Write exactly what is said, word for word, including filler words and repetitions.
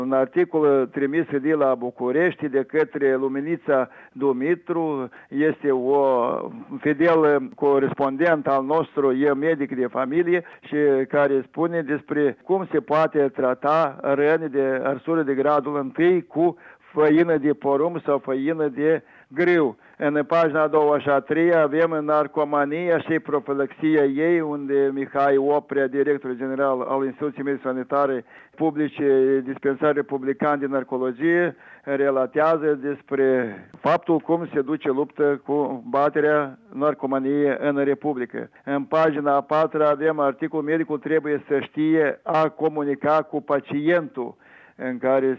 Un articol trimis de la București de către Luminița Dumitru, este o fidel corespondent al nostru, e medic de familie și care spune despre cum se poate trata răni de arsură de gradul întâi cu făină de porumb sau făină de grâu. În pagina a doua și a treia avem narcomania și profilaxia ei, unde Mihai Oprea, directorul general al Instituției Medice Sanitare Publice, Dispensar Republican de Narcologie, relatează despre faptul cum se duce luptă cu baterea narcomaniei în Republică. În pagina a patra avem articol: medicul trebuie să știe a comunica cu pacientul, în care